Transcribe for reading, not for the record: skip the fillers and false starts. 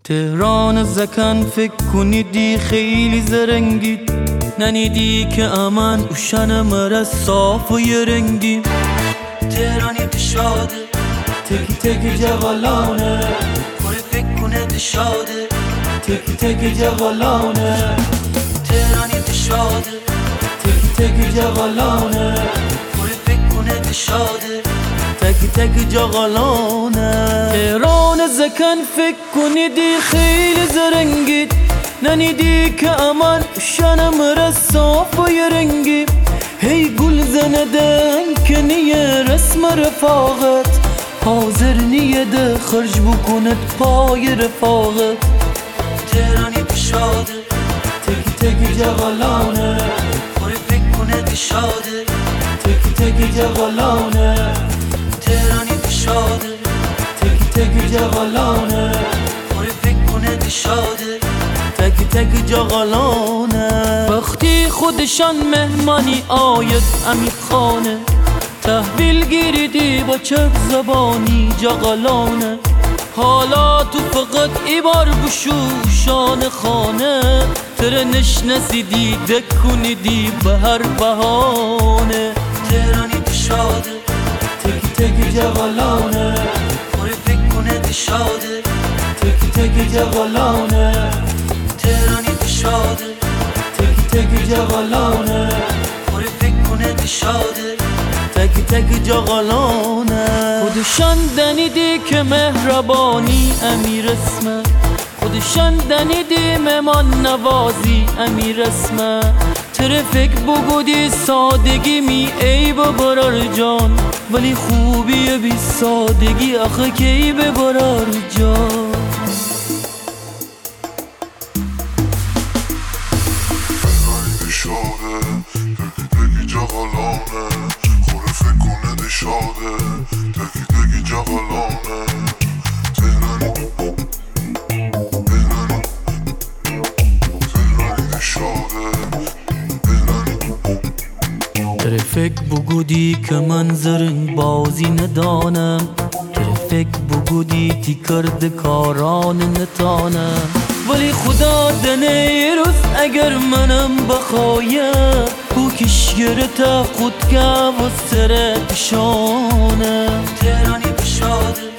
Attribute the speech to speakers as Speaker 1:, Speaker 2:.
Speaker 1: تهران زکن فکر کنیدی خیلی زرنگی، ننیدی که امن اوشن مره صاف و یه رنگی. تهرانی بشاده تکی تکی جغلانه، خوری فکر کنه دشاده تکی تکی جغلانه. تهرانی بشاده تکی تکی جغلانه، خوری فکر کنه دشاده تکی تکی جغلانه. تهران زکن فکر کنیدی خیلی زرنگی، ننیدی که امان شنم رصاف و یه رنگی. هی گل زندن که نیه رسم رفاقت، حاضر نیه ده خرج بکند پای رفاقت. تهرانی بشاده تکی تکی جغلانه، خوری فکر کنه دشاده تکی تکی جغلانه. تهرانی بشاده تکی تکی جغلانه، خوری فکر کنه دشاده تکی تکی جغلانه. وقتی خودشان مهمانی آید امیر خانه، تحویل گیریدی با چه زبانی جغلانه. حالا تو فقط ایبار بشوشان خانه، تره نشنسیدی دکنیدی به هر بهانه. تهرانی بشاده تکی تکی جغلانه، خوری فکر کنه دشاده تکی تکی جغلانه. تهرانی بشاده تکی تکی جغلانه، خوری فکر کنه دشاده تکی تکی جغلانه. خودشان دنیدی که مهربانی امیر اسمه، خودشان دنیدی مهمان نوازی امیر اسمه. تره فکر بگودی سادگی می ای برار جان، ولی خوبیه بی سادگی آخه کی به برار جان.
Speaker 2: دشاده تکی تکی جغلانه، خوری فکر کنه دشاده تکی تکی جغلانه. تهرانی دشاده
Speaker 1: تره فکر بگودی که من زرنگ بازی ندانم، تره فکر بگودی تی کرد کاران نتانم. ولی خدا دنه روز اگر منم بخوایم، او کشگر تا خود که و سر پشانم. تهرانی بشاده